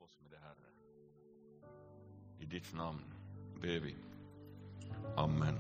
oss med det, Herre. I ditt namn ber vi. Amen.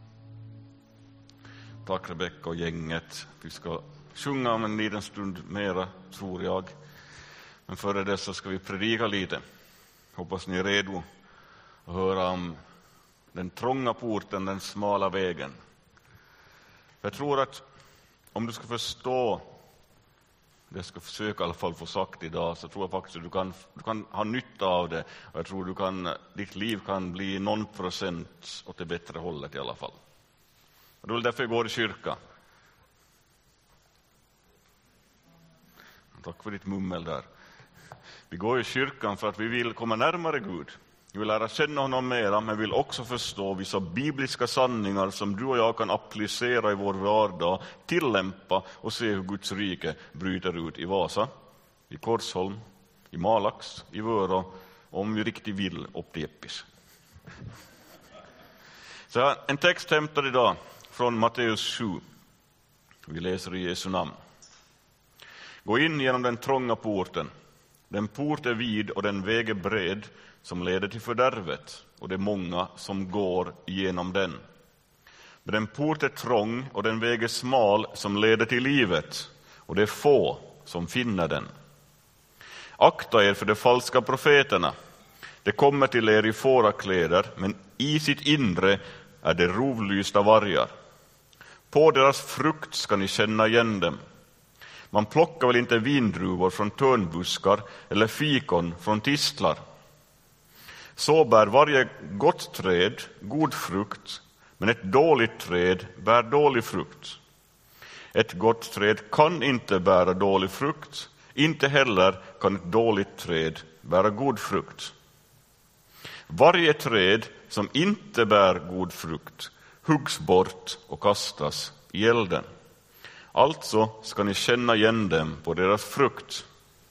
Tack Rebecka och gänget. Vi ska sjunga om en liten stund mera, tror jag. Men före det så ska vi predika lite. Hoppas ni är redo att höra om den trånga porten, den smala vägen. Jag tror att om du ska förstå det jag ska försöka i alla fall få sagt idag, så tror jag faktiskt att du kan ha nytta av det. Och jag tror ditt liv kan bli någon procent åt det bättre hållet i alla fall. Och det är därför jag går i kyrka. Tack för ditt mummel där. Vi går i kyrkan för att vi vill komma närmare Gud. Vi vill lära känna honom mera, men vill också förstå vissa bibliska sanningar som du och jag kan applicera i vår vardag, tillämpa och se hur Guds rike bryter ut i Vasa, i Korsholm, i Malax, i Vörå, om vi riktigt vill upp till Eppis. Så en text hämtad idag från Matteus 7. Vi läser i Jesu namn. Gå in genom den trånga porten. Den port är vid och den väg är bred som leder till fördärvet, och det är många som går igenom den. Men den port är trång och den väg är smal som leder till livet, och det är få som finner den. Akta er för de falska profeterna. De kommer till er i fårakläder, men i sitt inre är det rovlysta vargar. På deras frukt ska ni känna igen dem. Man plockar väl inte vindruvor från törnbuskar eller fikon från tistlar. Så bär varje gott träd god frukt, men ett dåligt träd bär dålig frukt. Ett gott träd kan inte bära dålig frukt, inte heller kan ett dåligt träd bära god frukt. Varje träd som inte bär god frukt huggs bort och kastas i elden. Alltså ska ni känna igen dem på deras frukt.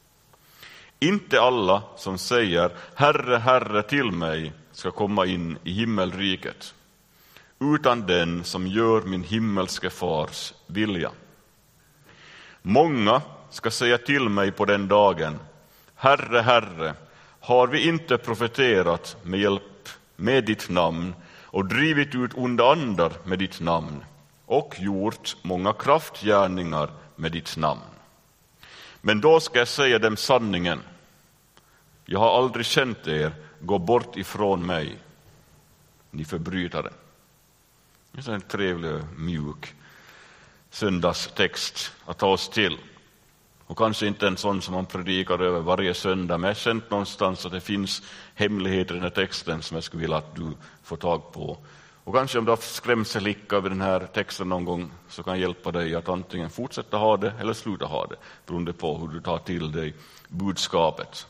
Inte alla som säger Herre, Herre till mig ska komma in i himmelriket, utan den som gör min himmelske fars vilja. Många ska säga till mig på den dagen, Herre, Herre, har vi inte profeterat med hjälp med ditt namn och drivit ut onda andar med ditt namn och gjort många kraftgärningar med ditt namn? Men då ska jag säga dem sanningen. Jag har aldrig känt er, gå bort ifrån mig, ni förbrytare. Det är en trevlig, mjuk söndagstext att ta oss till. Och kanske inte en sån som man predikar över varje söndag, men jag har känt någonstans att det finns hemligheter i den här texten som jag skulle vilja att du får tag på. Och kanske om du har skrämselhicka över den här texten någon gång, så kan jag hjälpa dig att antingen fortsätta ha det eller sluta ha det, beroende på hur du tar till dig budskapet.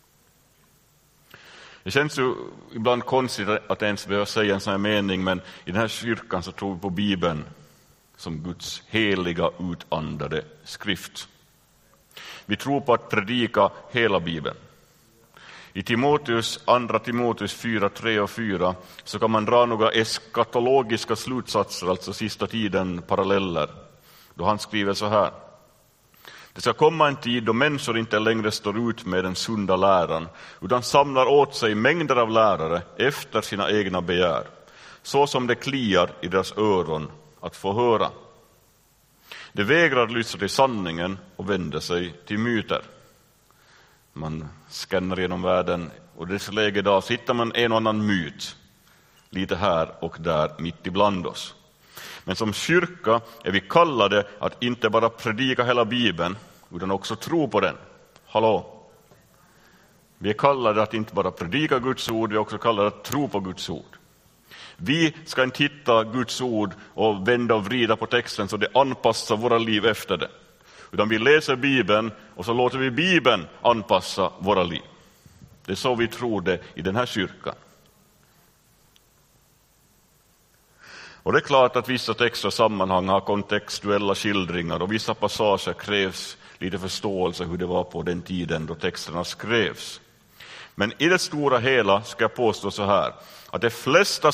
Det känns ju ibland konstigt att ens behöva säga en sån här mening, men i den här kyrkan så tror vi på Bibeln som Guds heliga utandade skrift. Vi tror på att predika hela Bibeln. I andra Timoteus 4, 3 och 4 så kan man dra några eskatologiska slutsatser, alltså sista tiden paralleller, då han skriver så här. Det ska komma en tid då människor inte längre står ut med den sunda läran, utan samlar åt sig mängder av lärare efter sina egna begär, så som det kliar i deras öron att få höra. De vägrar lyssna till sanningen och vänder sig till myter. Man skannar genom världen, och i dess läge idag hittar man en och annan myt lite här och där mitt ibland oss. Men som kyrka är vi kallade att inte bara predika hela Bibeln, utan också tro på den. Hallå! Vi är kallade att inte bara predika Guds ord, vi är också kallade att tro på Guds ord. Vi ska inte hitta Guds ord och vända och vrida på texten så det anpassar våra liv efter det. Utan vi läser Bibeln och så låter vi Bibeln anpassa våra liv. Det är så vi tror det i den här kyrkan. Och det är klart att vissa texter och sammanhang har kontextuella skildringar, och vissa passager krävs lite förståelse hur det var på den tiden då texterna skrevs. Men i det stora hela ska jag påstå så här, att de flesta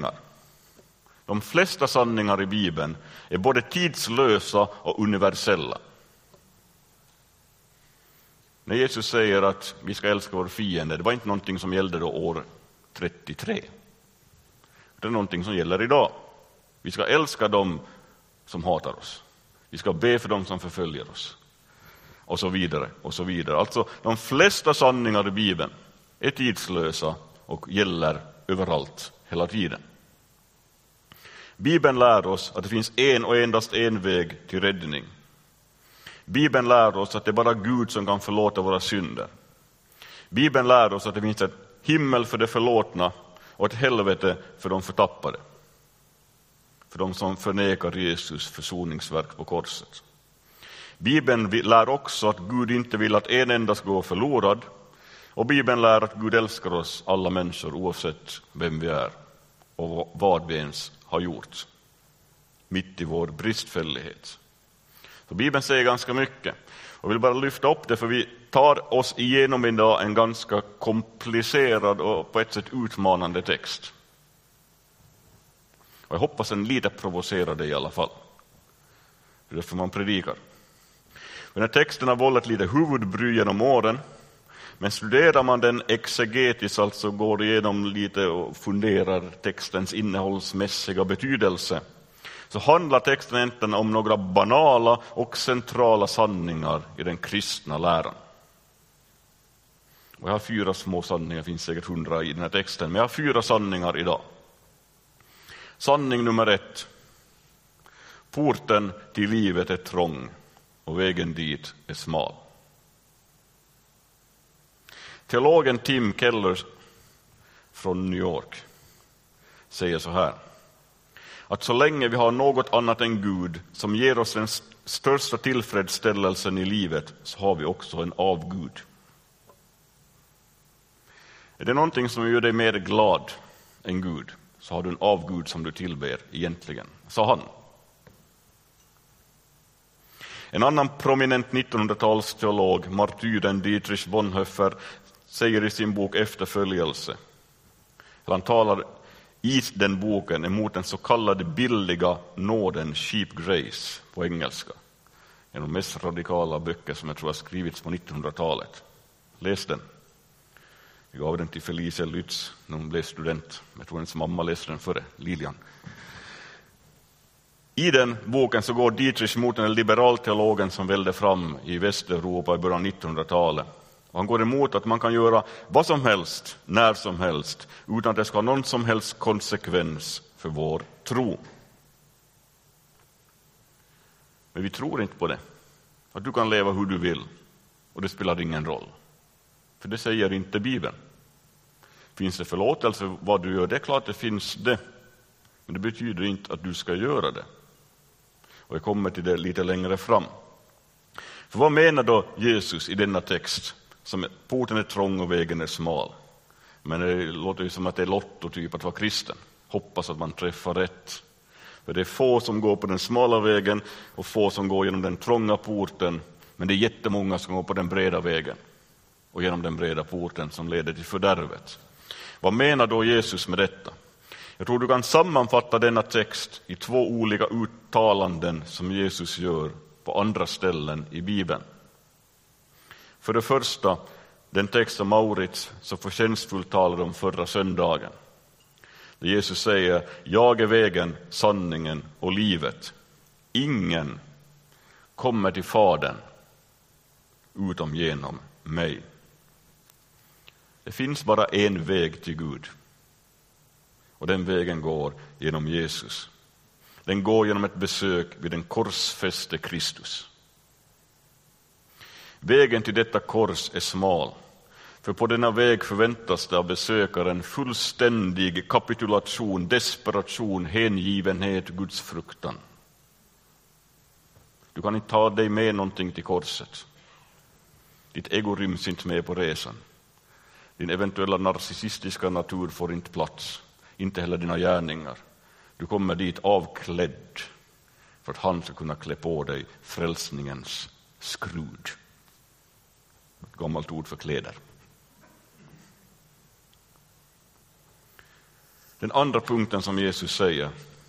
sanningar i Bibeln är både tidslösa och universella. När Jesus säger att vi ska älska vår fiende, det var inte någonting som gällde då år 33. Det är någonting som gäller idag. Vi ska älska dem som hatar oss. Vi ska be för dem som förföljer oss. Och så vidare, och så vidare. Alltså de flesta sanningar i Bibeln är tidslösa och gäller överallt, hela tiden. Bibeln lär oss att det finns en och endast en väg till räddning. Bibeln lär oss att det är bara Gud som kan förlåta våra synder. Bibeln lär oss att det finns ett himmel för de förlåtna och ett helvete för de förtappade. För de som förnekar Jesus försoningsverk på korset. Bibeln lär också att Gud inte vill att en enda ska gå förlorad. Och Bibeln lär att Gud älskar oss alla människor oavsett vem vi är och vad vi ens har gjort. Mitt i vår bristfällighet. Så Bibeln säger ganska mycket. Och vill bara lyfta upp det, för vi tar oss igenom idag en ganska komplicerad och på ett sätt utmanande text. Och jag hoppas en lite provocerade i alla fall. Det är därför man predikar. Den här texten har vållat lite huvudbry genom åren. Men studerar man den exegetiskt, alltså går igenom lite och funderar textens innehållsmässiga betydelse, så handlar texten egentligen om några banala och centrala sanningar i den kristna läran. Och jag har 4 små sanningar, det finns säkert 100 i den här texten, men jag har 4 sanningar idag. Sanning nummer 1. Porten till livet är trång och vägen dit är smal. Teologen Tim Keller från New York säger så här: att så länge vi har något annat än Gud som ger oss den största tillfredsställelsen i livet, så har vi också en avgud. Är det någonting som gör dig mer glad än Gud, så har du en avgud som du tillber egentligen, sa han. En annan prominent 1900-talsteolog, martyren Dietrich Bonhoeffer, säger i sin bok Efterföljelse. Han talar i den boken emot den så kallade billiga nåden, cheap grace på engelska. En av de mest radikala böcker som jag tror har skrivits på 1900-talet. Läs den. Jag gav den till Felicia Lytz när hon blev student. Jag tror hennes mamma läste den före, Lilian. I den boken så går Dietrich mot den liberalteologen som välde fram i Västeuropa i början av 1900-talet. Och han går emot att man kan göra vad som helst, när som helst, utan att det ska ha någon som helst konsekvens för vår tro. Men vi tror inte på det. Att du kan leva hur du vill och det spelar ingen roll. För det säger inte Bibeln. Finns det förlåtelse vad du gör? Det är klart det finns det. Men det betyder inte att du ska göra det. Och jag kommer till det lite längre fram. För vad menar då Jesus i denna text? Som porten är trång och vägen är smal. Men det låter ju som att det är lotto typ att vara kristen. Hoppas att man träffar rätt. För det är få som går på den smala vägen och få som går genom den trånga porten. Men det är jättemånga som går på den breda vägen och genom den breda porten som leder till fördärvet. Vad menar då Jesus med detta? Jag tror du kan sammanfatta denna text i 2 olika uttalanden som Jesus gör på andra ställen i Bibeln. För det första, den text som Maurits så förtjänstfullt talade om förra söndagen. Där Jesus säger: jag är vägen, sanningen och livet. Ingen kommer till Fadern utom genom mig. Det finns bara en väg till Gud. Och den vägen går genom Jesus. Den går genom ett besök vid den korsfäste Kristus. Vägen till detta kors är smal. För på denna väg förväntas det av besökaren fullständig kapitulation, desperation, hängivenhet, Guds fruktan. Du kan inte ta dig med någonting till korset. Ditt ego ryms inte med på resan. Din eventuella narcissistiska natur får inte plats. Inte heller dina gärningar. Du kommer dit avklädd för att han ska kunna klä på dig frälsningens skrud. Ett gammalt ord för kläder. Den andra punkten som Jesus säger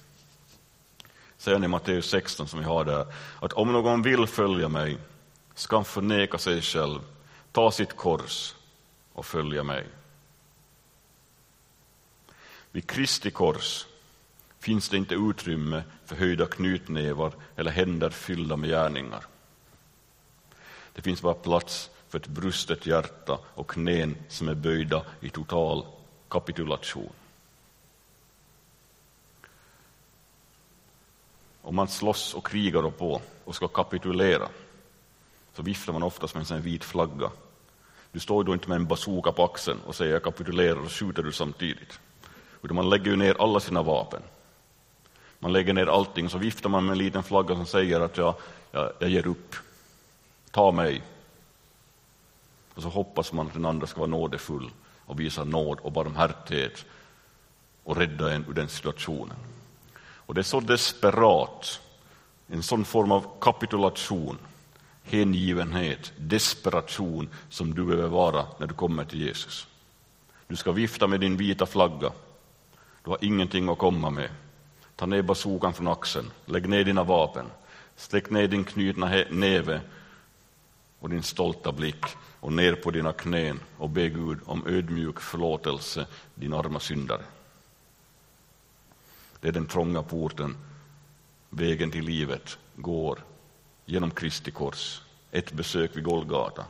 i Matteus 16 som vi har där, att om någon vill följa mig ska han förneka sig själv, ta sitt kors och följa mig. Vid Kristi kors finns det inte utrymme för höjda knytnävar eller händer fyllda med gärningar. Det finns bara plats för ett brustet hjärta och knän som är böjda i total kapitulation. Om man slåss och krigar på och ska kapitulera, så viftar man oftast med en sån vit flagga. Du står då inte med en bazooka på axeln och säger jag kapitulerar och skjuter du samtidigt. Utan man lägger ju ner alla sina vapen. Man lägger ner allting, så viftar man med en liten flagga som säger att jag ger upp. Ta mig. Och så hoppas man att den andra ska vara nådefull och visa nåd och barmhärtighet och rädda en ur den situationen. Och det är så desperat, en sån form av kapitulation, hängivenhet, desperation som du behöver vara när du kommer till Jesus. Du ska vifta med din vita flagga. Du har ingenting att komma med. Ta ner bazookan från axeln, lägg ner dina vapen, sträck ner din knutna näve och din stolta blick och ner på dina knän och be Gud om ödmjuk förlåtelse, din arma syndare. Det är den trånga porten, vägen till livet går genom Kristi kors, ett besök vid Golgata.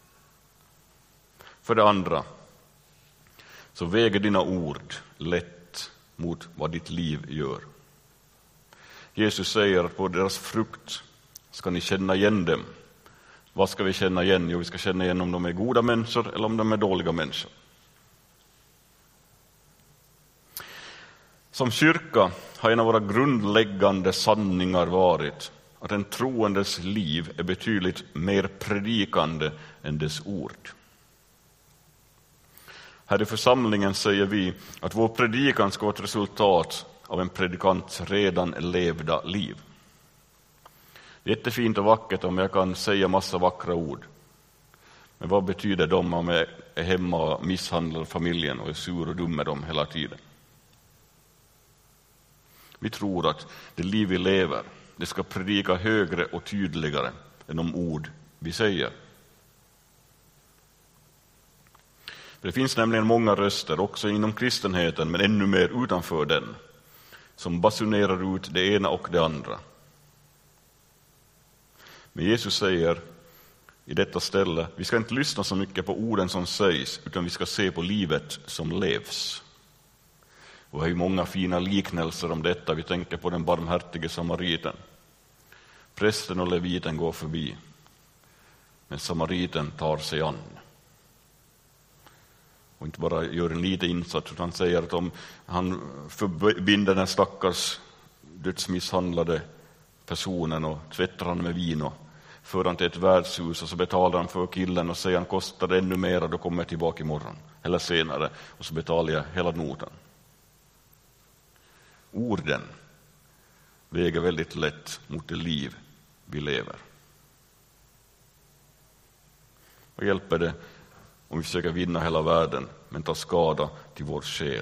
För det andra så väger dina ord lätt mot vad ditt liv gör. Jesus säger att på deras frukt ska ni känna igen dem. Vad ska vi känna igen? Jo, vi ska känna igen om de är goda människor eller om de är dåliga människor. Som kyrka har en av våra grundläggande sanningar varit att en troendes liv är betydligt mer predikande än dess ord. Här i församlingen säger vi att vår predikan ska vara ett resultat av en predikants redan levda liv. Det är jättefint och vackert om jag kan säga massa vackra ord. Men vad betyder de om jag är hemma och misshandlar familjen och är sur och dum med dem hela tiden? Vi tror att det liv vi lever, det ska predika högre och tydligare än de ord vi säger. Det finns nämligen många röster, också inom kristenheten, men ännu mer utanför den, som basunerar ut det ena och det andra. Men Jesus säger i detta ställe, vi ska inte lyssna så mycket på orden som sägs, utan vi ska se på livet som levs. Och det är många fina liknelser om detta. Vi tänker på den barmhärtige samariten. Prästen och leviten går förbi, men samariten tar sig an. Och inte bara gör en liten insats, utan säger att om han förbinder den stackars dödsmisshandlade personen och tvättar han med vin och för han till ett värdshus och så betalar han för killen och säger han kostar det ännu mer och då kommer jag tillbaka imorgon eller senare och så betalar jag hela notan. Orden väger väldigt lätt mot det liv vi lever. Vad hjälper det om vi försöker vinna hela världen men tar skada till vår själ?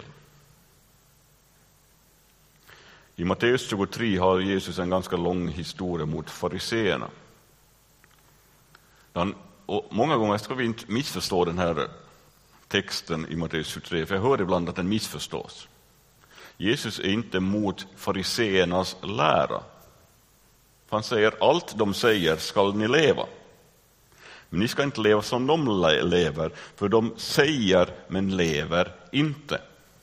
I Matteus 23 har Jesus en ganska lång historia mot fariseerna. Och många gånger ska vi inte missförstå den här texten i Matteus 23, för jag hör ibland att den missförstås. Jesus är inte mot fariseernas lära. Han säger allt de säger skall ni leva. Men ni ska inte leva som de lever, för de säger men lever inte.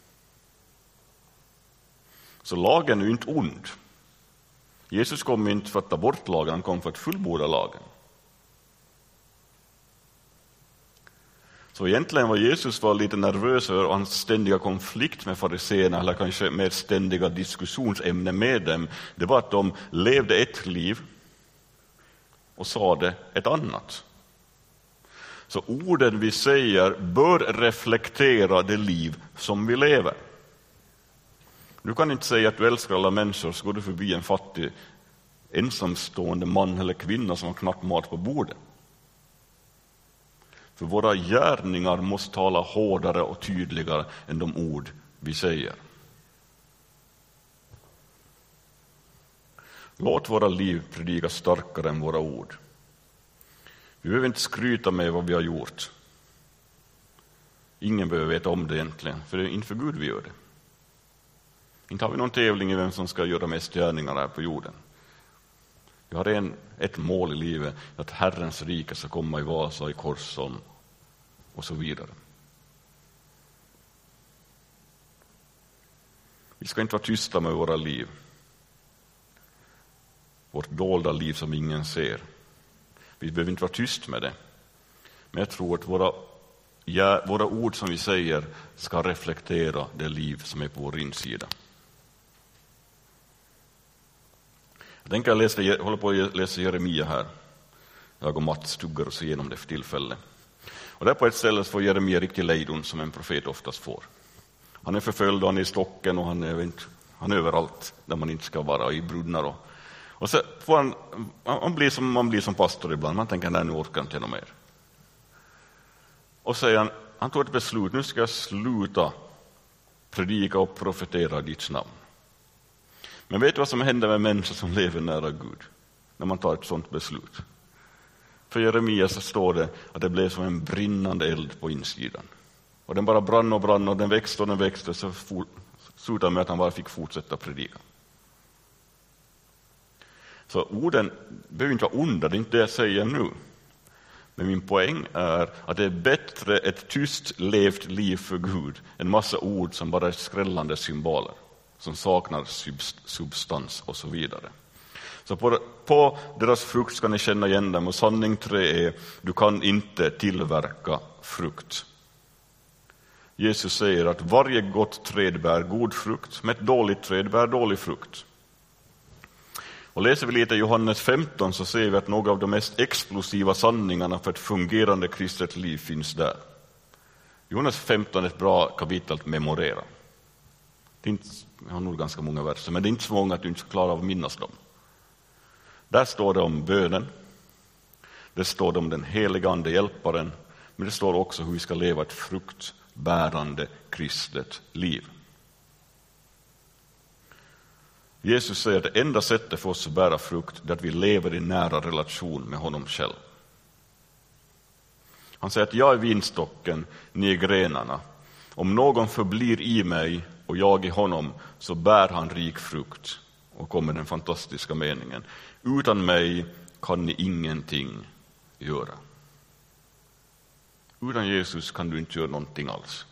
Så lagen är ju inte ond. Jesus kom inte för att ta bort lagen, han kom för att fullborda lagen. Så egentligen var Jesus lite nervös över hans ständiga konflikt med fariseerna, eller kanske mer ständiga diskussionsämne med dem. Det var att de levde ett liv och sa det ett annat. Så orden vi säger bör reflektera det liv som vi lever. Du kan inte säga att du älskar alla människor så går du förbi en fattig ensamstående man eller kvinna som har knappt mat på bordet. För våra gärningar måste tala hårdare och tydligare än de ord vi säger. Låt våra liv predika starkare än våra ord. Vi behöver inte skryta med vad vi har gjort. Ingen behöver veta om det egentligen, för det är inför Gud vi gör det. Inte har vi någon tävling i vem som ska göra mest gärningar här på jorden. Vi har ett mål i livet, att Herrens rike ska komma i Vasa, i Korsholm och så vidare. Vi ska inte vara tysta med våra liv. Vårt dolda liv som ingen ser. Vi behöver inte vara tyst med det. Men jag tror att våra ord som vi säger ska reflektera det liv som är på vår insida. Jag håller på att läsa Jeremia här. Jag och Mats tuggar oss igenom det för tillfälle. Och där på ett ställe får Jeremia riktigt lejdon som en profet oftast får. Han är förföljd och han är i stocken och han är överallt där man inte ska vara, i brunnar. Och så får man blir som pastor ibland. Man tänker, nej, nu orkar inte något mer. Och säger han tog ett beslut, nu ska jag sluta predika och profetera i ditt namn. Men vet du vad som händer med människor som lever nära Gud när man tar ett sådant beslut? För Jeremia så står det att det blev som en brinnande eld på insidan. Och den bara brann och den växte så slutade med att han bara fick fortsätta predika. Så orden behöver inte vara onda, det är inte det jag säger nu. Men min poäng är att det är bättre ett tyst levt liv för Gud än massa ord som bara är skrällande symboler, som saknar substans och så vidare. Så på deras frukt ska ni känna igen dem, och sanning 3 är: du kan inte tillverka frukt. Jesus säger att varje gott träd bär god frukt, men ett dåligt träd bär dålig frukt. Och läser vi lite i Johannes 15 så ser vi att några av de mest explosiva sanningarna för ett fungerande kristet liv finns där. Johannes 15 är ett bra kapitel att memorera. Jag har nog ganska många verser, men det är inte så många att du inte klarar av att minnas dem. Där står det om bönen, det står det om den heliga ande hjälparen, men det står också hur vi ska leva ett fruktbärande kristet liv. Jesus säger att det enda sättet för oss att bära frukt är att vi lever i nära relation med honom själv. Han säger att jag är vinstocken, ni är grenarna. Om någon förblir i mig och jag i honom, så bär han rik frukt. Och kommer den fantastiska meningen: utan mig kan ni ingenting göra. Utan Jesus kan du inte göra någonting alls.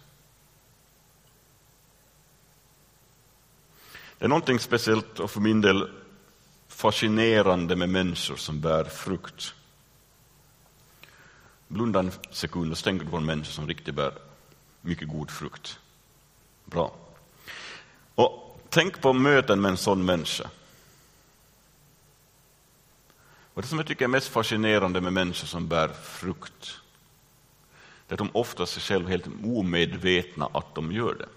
Det är någonting speciellt och för min del fascinerande med människor som bär frukt. Blunda en sekund och tänk på en människa som riktigt bär mycket god frukt. Bra. Och tänk på möten med en sån människa. Och det som jag tycker är mest fascinerande med människor som bär frukt, det är att de oftast är själv helt omedvetna att de gör det.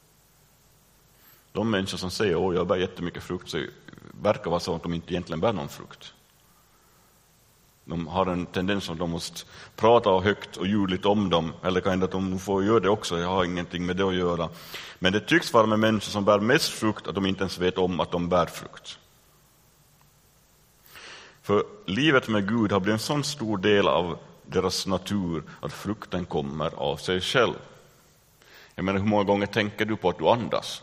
De människor som säger jag bär jättemycket frukt, så verkar vara så att de inte egentligen bär någon frukt. De har en tendens att de måste prata högt och ljudligt om dem, eller kan att de får göra det också, jag har ingenting med det att göra. Men det tycks vara med människor som bär mest frukt att de inte ens vet om att de bär frukt. För livet med Gud har blivit en sån stor del av deras natur att frukten kommer av sig själv. Jag menar, hur många gånger tänker du på att du andas?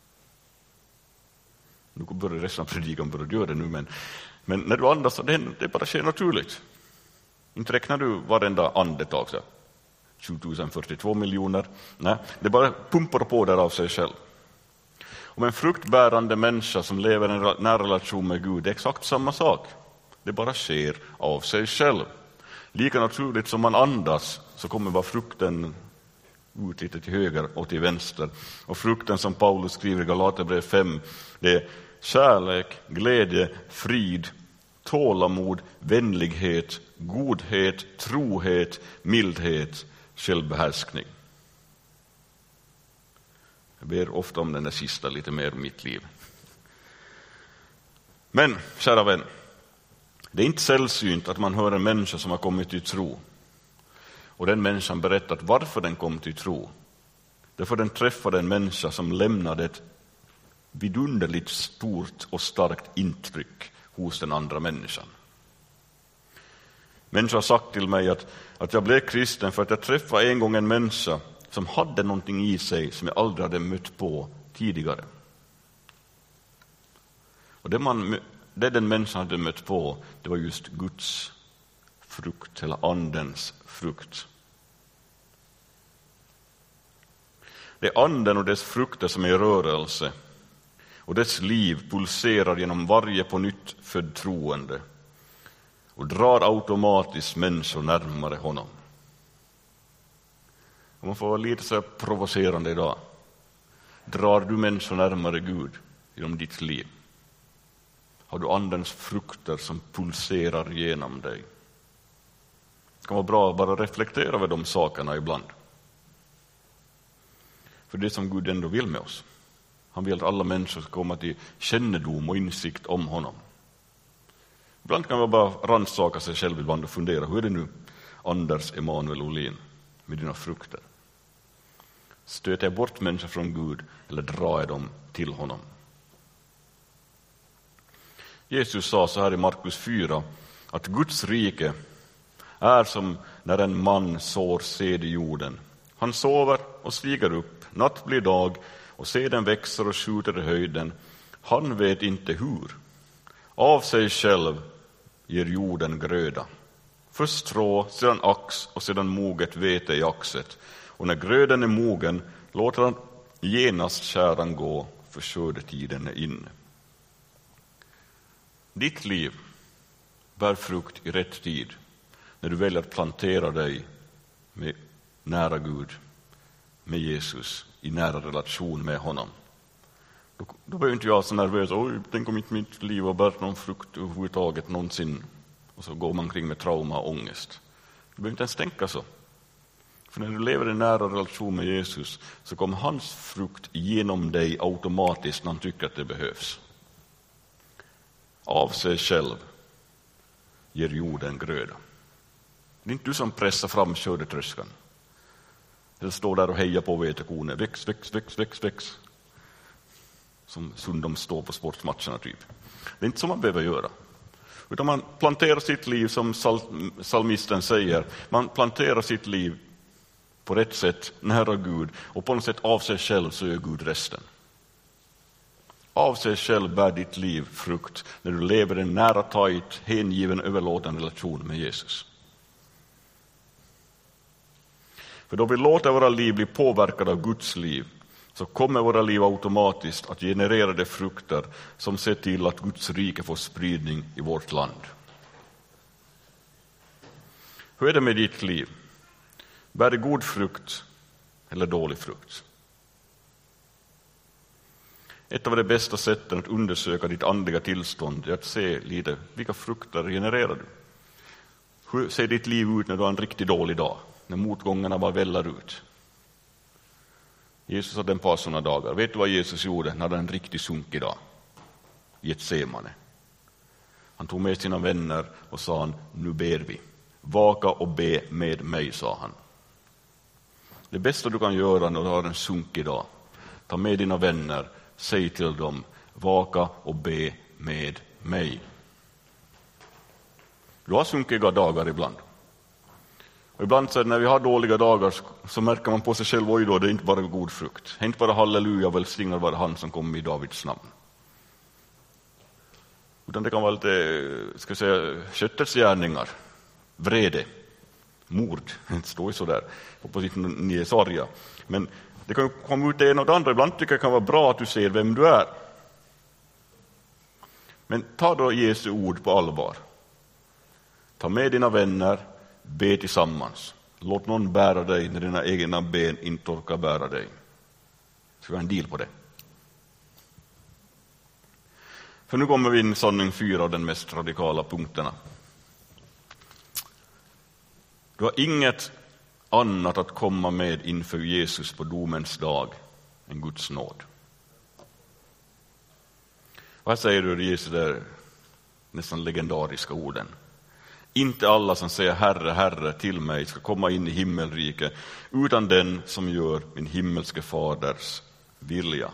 Nu börjar resten av predikan börja göra det nu, men när du andas, det bara sker naturligt. Inte räknar du varenda andetag så 2042 miljoner. Nej, det bara pumpar på där av sig själv. Om en fruktbärande människa som lever i en nära relation med Gud, det är exakt samma sak. Det bara sker av sig själv. Lika naturligt som man andas så kommer bara frukten ut lite till höger och till vänster. Och frukten som Paulus skriver i Galaterbrevet 5, det är kärlek, glädje, frid, tålamod, vänlighet, godhet, trohet, mildhet, självbehärskning. Jag ber ofta om den där sista lite mer i mitt liv. Men, kära vän, det är inte sällsynt att man hör en människa som har kommit till tro. Och den människan berättat varför den kom till tro. Därför den träffade en människa som lämnade ett vidunderligt stort och starkt intryck hos den andra människan. Människor har sagt till mig att jag blev kristen för att jag träffade en gång en människa som hade någonting i sig som jag aldrig hade mött på tidigare. Och det den människan hade mött på, det var just Guds frukt eller andens frukt. Det är anden och dess frukter som är i rörelse, och dess liv pulserar genom varje på nytt född troende och drar automatiskt människor närmare honom. Och man får vara lite så provocerande idag. Drar du människor närmare Gud genom ditt liv? Har du andens frukter som pulserar genom dig? Det kan vara bra att bara reflektera över de sakerna ibland. För det som Gud ändå vill med oss. Han vill att alla människor ska komma till kännedom och insikt om honom. Ibland kan man bara rannsaka sig själv ibland och fundera, hur är det nu, Anders Emanuel Olin, med dina frukter? Stöter jag bort människor från Gud eller drar jag dem till honom? Jesus sa så här i Markus 4 att Guds rike är som när en man sår säd i jorden. Han sover och stiger upp, natt blir dag, och seden växer och skjuter i höjden. Han vet inte hur. Av sig själv ger jorden gröda. Först strå, sedan ax och sedan moget vete i axet. Och när gröden är mogen låter han genast käran gå, för skördetiden är inne. Ditt liv bär frukt i rätt tid när du väljer att plantera dig med nära Gud, med Jesus, i nära relation med honom. Då blir inte jag så nervös. Tänk om inte mitt liv har bärt någon frukt överhuvudtaget någonsin. Och så går man kring med trauma och ångest. Du behöver inte ens tänka så. För när du lever i nära relation med Jesus så kommer hans frukt genom dig automatiskt när han tycker att det behövs. Av sig själv ger jorden gröda. Det är inte du som pressar fram skördetröskan. Eller står där och hejar på vetekornet. Väx, väx, väx, väx, väx. Som Sundom står på sportmatcherna typ. Det är inte så man behöver göra. Utan man planterar sitt liv som psalmisten säger. Man planterar sitt liv på rätt sätt nära Gud. Och på något sätt av sig själv så gör Gud resten. Av sig själv bär ditt liv frukt när du lever en nära, tajt, hängiven, överlåten relation med Jesus. För då vi låter våra liv bli påverkade av Guds liv så kommer våra liv automatiskt att generera de frukter som ser till att Guds rike får spridning i vårt land. Hur är det med ditt liv? Bär det god frukt eller dålig frukt? Ett av de bästa sätten att undersöka ditt andliga tillstånd är att se lite vilka frukter genererar du. Hur ser ditt liv ut när du har en riktigt dålig dag? När motgångarna bara vällar ut. Jesus hade en par sådana dagar. Vet du vad Jesus gjorde när han hade en riktigt sunkig dag? I Getsemane. Han tog med sina vänner och sa han, nu ber vi. Vaka och be med mig, sa han. Det bästa du kan göra när du har en sunkig dag. Ta med dina vänner. Säg till dem, vaka och be med mig. Du har sunkiga dagar ibland. Och ibland så när vi har dåliga dagar så märker man på sig själv, oj då, det är inte bara god frukt. Det är inte bara halleluja, välsignad var han som kommer i Davids namn. Utan det kan vara lite, köttets gärningar, vrede, mord, det står ju sådär på sitt Niesarja. Men det kan komma ut det ena och det andra. Ibland tycker jag det kan vara bra att du ser vem du är. Men ta då Jesu ord på allvar. Ta med dina vänner, be tillsammans. Låt någon bära dig när dina egna ben inte orkar bära dig. Ska vi ha en deal på det? För nu kommer vi in i sanning 4 av den mest radikala punkterna. Du har inget annat att komma med inför Jesus på domens dag än Guds nåd. Vad säger du Jesus där nästan legendariska orden? Inte alla som säger Herre, Herre till mig ska komma in i himmelriket, utan den som gör min himmelske faders vilja.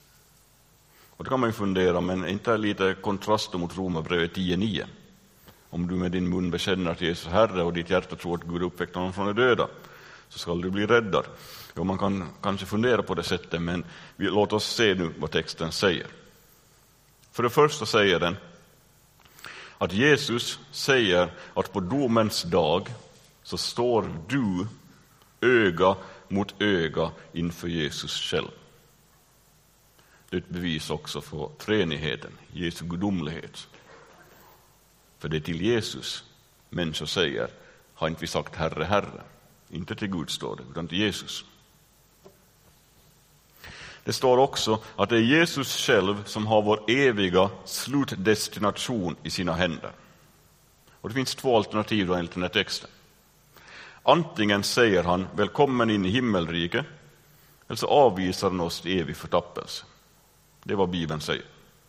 Och då kan man ju fundera, men är inte det lite kontrast mot Romarbrevet 10:9? Om du med din mun bekänner att Jesus är Herre och ditt hjärta tror att Gud uppväckte honom från de döda, så ska du bli räddad. Och man kan kanske fundera på det sättet, men låt oss se nu vad texten säger. För det första säger den att Jesus säger att på domens dag så står du öga mot öga inför Jesus själv. Det är ett bevis också för treenigheten, Jesu gudomlighet. För det är till Jesus människor säger, har inte vi sagt Herre, Herre? Inte till Gud står det, utan till Jesus. Det står också att det är Jesus själv som har vår eviga slutdestination i sina händer. Och det finns två alternativ då enligt den här texten. Antingen säger han välkommen in i himmelriket, eller så avvisar han oss till evig förtappelse. Det är vad Bibeln säger.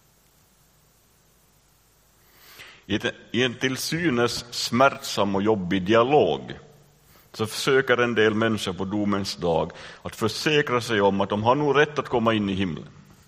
I en till synes smärtsam och jobbig dialog så försöker en del människor på domens dag att försäkra sig om att de har nog rätt att komma in i himlen.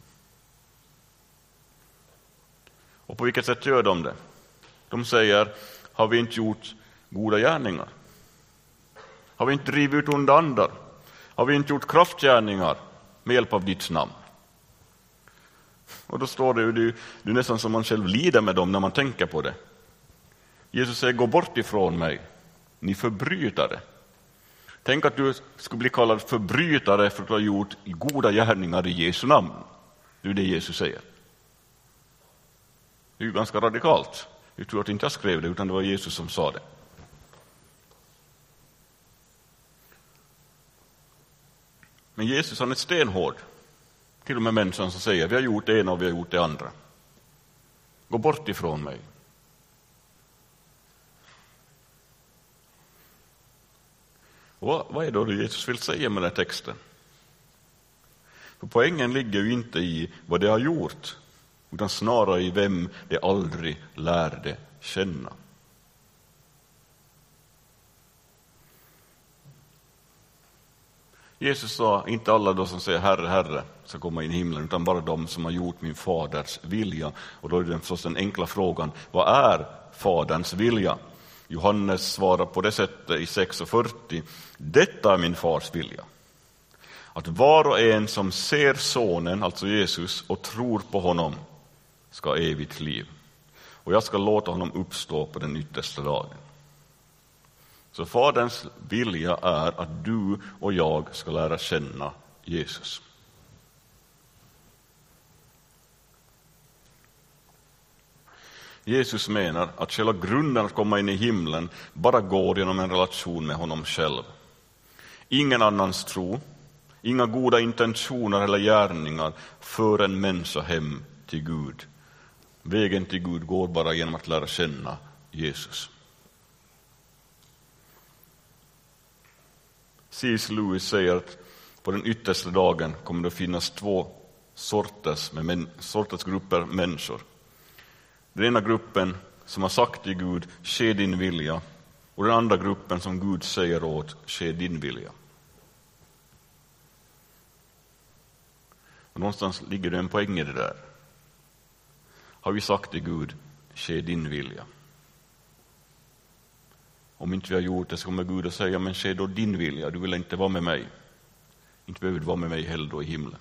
Och på vilket sätt gör de det? De säger, har vi inte gjort goda gärningar? Har vi inte drivit ut onda andar? Har vi inte gjort kraftgärningar med hjälp av ditt namn? Och då står det är nästan som man själv lider med dem när man tänker på det. Jesus säger, gå bort ifrån mig, ni förbrytare. Tänk att du skulle bli kallad förbrytare för att du har gjort goda gärningar i Jesu namn. Det är det Jesus säger. Det är ju ganska radikalt. Jag tror att inte jag skrev det, utan det var Jesus som sa det. Men Jesus han är stenhård. Till och med människan som säger, vi har gjort det ena och vi har gjort det andra. Gå bort ifrån mig. Och vad är då det Jesus vill säga med den här texten? För poängen ligger ju inte i vad det har gjort, utan snarare i vem det aldrig lärde känna. Jesus sa, inte alla då som säger Herre, Herre ska komma in i himlen, utan bara de som har gjort min faders vilja. Och då är det förstås den enkla frågan, vad är faderns vilja? Johannes svarar på det sättet i 6:40, detta är min fars vilja. Att var och en som ser sonen, alltså Jesus, och tror på honom ska ha evigt liv. Och jag ska låta honom uppstå på den yttersta dagen. Så faderns vilja är att du och jag ska lära känna Jesus. Jesus menar att själva grunden att komma in i himlen bara går genom en relation med honom själv. Ingen annans tro, inga goda intentioner eller gärningar för en människa hem till Gud. Vägen till Gud går bara genom att lära känna Jesus. C.S. Lewis säger att på den yttersta dagen kommer det att finnas två sorters grupper människor. Den ena gruppen som har sagt till Gud, ske din vilja, och den andra gruppen som Gud säger åt, ske din vilja. Och någonstans ligger det en poäng i det där. Har vi sagt till Gud, ske din vilja? Om inte vi har gjort det så kommer Gud att säga, men ske då din vilja, du vill inte vara med mig. Inte behöver du vara med mig heller då i himlen.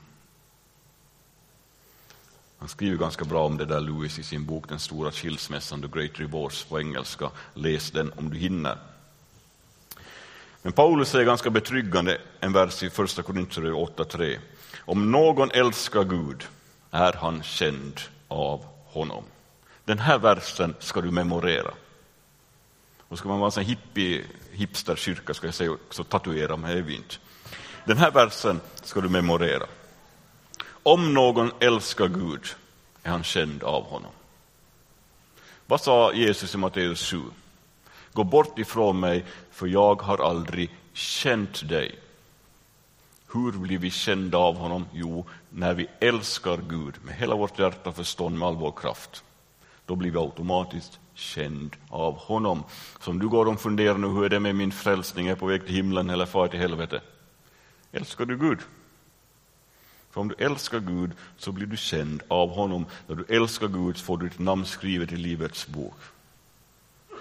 Han skriver ganska bra om det där, Lewis, i sin bok Den stora skilsmässan, The Great Divorce på engelska. Läs den om du hinner. Men Paulus säger ganska betryggande en vers i 1 Korinthierbrevet 8:3. Om någon älskar Gud är han känd av honom. Den här versen ska du memorera. Och ska man vara en sån hipsterkyrka ska jag säga, så tatuera mig evigt. Den här versen ska du memorera. Om någon älskar Gud är han känd av honom. Vad sa Jesus i Matteus 7? Gå bort ifrån mig, för jag har aldrig känt dig. Hur blir vi kända av honom? Jo, när vi älskar Gud med hela vårt hjärta, förstånd, med all vår kraft. Då blir vi automatiskt känd av honom. Så om du går och funderar nu, hur är det med min frälsning? Är jag på väg till himlen eller far till helvete? Älskar du Gud? För om du älskar Gud så blir du känd av honom. När du älskar Gud får du ditt namn skrivet i livets bok.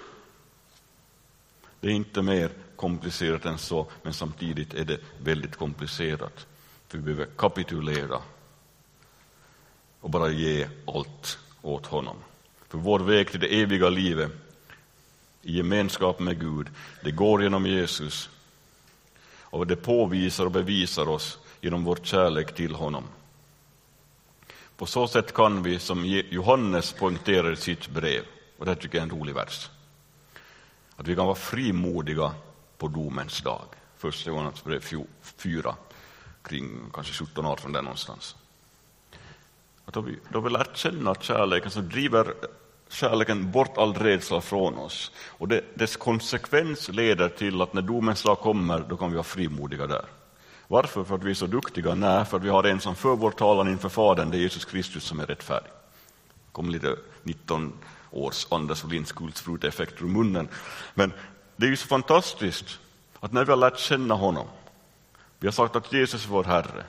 Det är inte mer komplicerat än så, men samtidigt är det väldigt komplicerat. För vi behöver kapitulera och bara ge allt åt honom. För vår väg till det eviga livet i gemenskap med Gud, det går genom Jesus. Och det påvisar och bevisar oss genom vår kärlek till honom. På så sätt kan vi, som Johannes poängterar i sitt brev, och det tycker jag är en rolig vers, att vi kan vara frimodiga på domens dag. Första Johannes brev 4, kring kanske 17-18 där någonstans. Att då vi lärt känna kärleken, så driver kärleken bort all rädsla från oss. Och dess konsekvens leder till att när domens dag kommer, då kan vi vara frimodiga där. Varför? För att vi är så duktiga? Nej, för att vi har en som för vår talan inför Fadern, det är Jesus Kristus som är rättfärdig. Det kom lite 19 års Anders Olins kultsprut-effekt ur munnen. Men det är ju så fantastiskt att när vi har lärt känna honom, vi har sagt att Jesus är vår Herre,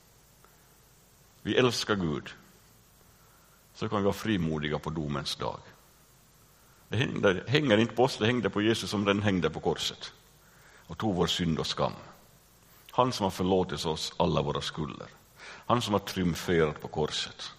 vi älskar Gud, så kan vi vara frimodiga på domens dag. Det hänger inte på oss, det hängde på Jesus som den hängde på korset och tog vår synd och skam. Han som har förlåtit oss alla våra skulder. Han som har triumferat på korset.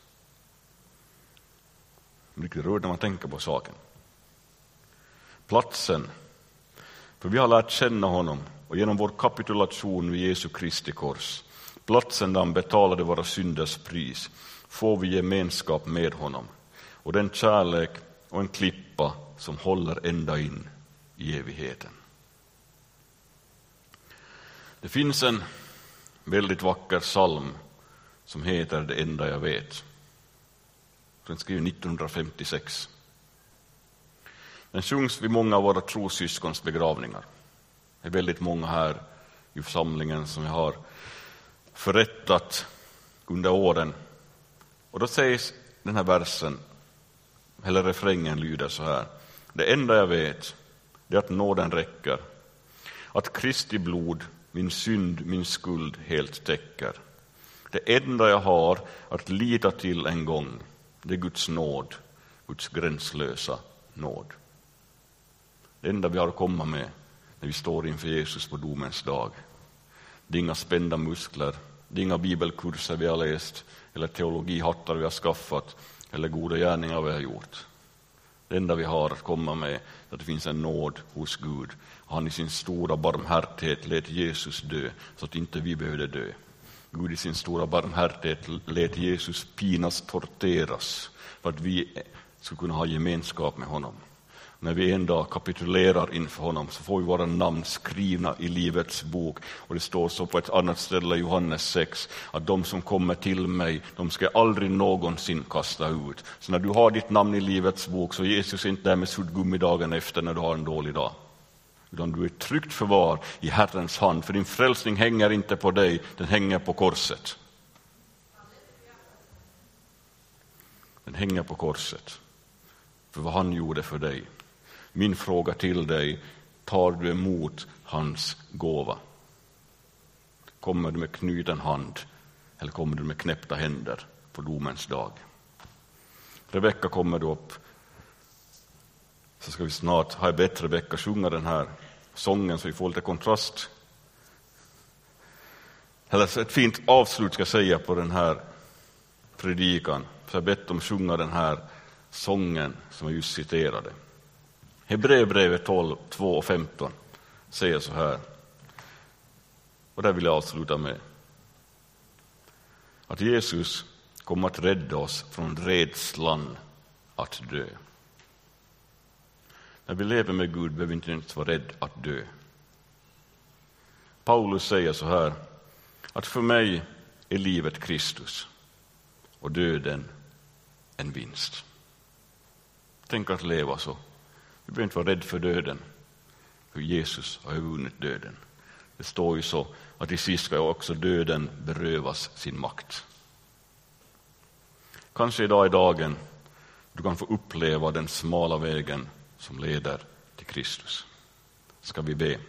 Mycket rörd när man tänker på saken. Platsen, för vi har lärt känna honom och genom vår kapitulation vid Jesu Kristi kors, platsen där han betalade våra synders pris, får vi gemenskap med honom och den kärlek och en klippa som håller ända in i evigheten. Det finns en väldigt vacker psalm som heter Det enda jag vet. Den skrev 1956. Den sjungs vid många av våra trossyskons begravningar. Det är väldigt många här i församlingen som jag har förrättat under åren. Och då sägs den här versen, eller refrängen lyder så här: det enda jag vet, det är att nåden räcker. Att Kristi blod min synd, min skuld helt täcker. Det enda jag har att lita till en gång, det är Guds nåd, Guds gränslösa nåd. Det enda vi har att komma med när vi står inför Jesus på domens dag. Det är inga spända muskler, det är inga bibelkurser vi har läst, eller teologihattar vi har skaffat, eller goda gärningar vi har gjort. Det enda vi har att komma med är att det finns en nåd hos Gud. Han i sin stora barmhärtighet lät Jesus dö så att inte vi behövde dö. Gud i sin stora barmhärtighet lät Jesus pinas, torteras för att vi skulle kunna ha gemenskap med honom. När vi en dag kapitulerar inför honom så får vi våra namn skrivna i livets bok. Och det står så på ett annat ställe i Johannes 6 att de som kommer till mig, de ska aldrig någonsin kasta ut. Så när du har ditt namn i livets bok så är Jesus inte där med suddgummi dagen efter när du har en dålig dag. Utan du är tryggt förvar i Herrens hand, för din frälsning hänger inte på dig, den hänger på korset. Den hänger på korset för vad han gjorde för dig. Min fråga till dig, tar du emot hans gåva? Kommer du med knuten hand eller kommer du med knäppta händer på domens dag? Rebecka kommer då upp. Så ska vi snart ha en bättre Rebecka sjunga den här sången så vi får lite kontrast. Eller ett fint avslut ska jag säga på den här predikan. Så jag bett dem sjunga den här sången som jag just citerade. Hebreerbrevet 12, 2 och 15 säger så här. Och där vill jag avsluta med. Att Jesus kommer att rädda oss från rädslan att dö. När vi lever med Gud behöver vi inte ens vara rädd att dö. Paulus säger så här. Att för mig är livet Kristus och döden en vinst. Tänk att leva så. Vi behöver inte vara rädd för döden. För Jesus har vunnit döden. Det står ju så att i sist ska också döden berövas sin makt. Kanske idag är dagen du kan få uppleva den smala vägen som leder till Kristus. Ska vi be.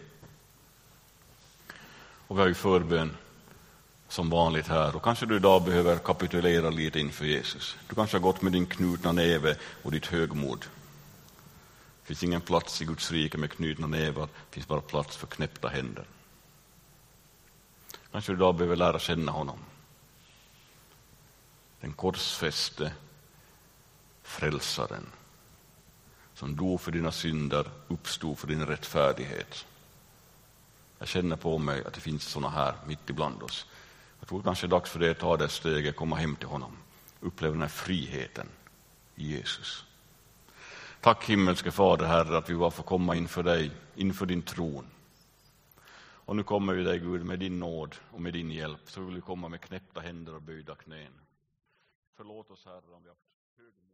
Och vi har ju förbön som vanligt här. Och kanske du idag behöver kapitulera lite inför Jesus. Du kanske har gått med din knutna näve och ditt högmod. Det finns ingen plats i Guds rike med knutna nävar, det finns bara plats för knäppta händer. Kanske du idag behöver lära känna honom. Den korsfäste frälsaren som dog för dina synder, uppstod för din rättfärdighet. Jag känner på mig att det finns såna här mitt ibland oss. Jag tror kanske det är dags för dig att ta det steget, komma hem till honom. Uppleva den här friheten i Jesus. Tack himmelske Fader, Herre, att vi bara får komma inför dig, inför din tron. Och nu kommer vi dig, Gud, med din nåd och med din hjälp. Så vill vi komma med knäppta händer och böjda knän. Förlåt oss, Herre, om vi har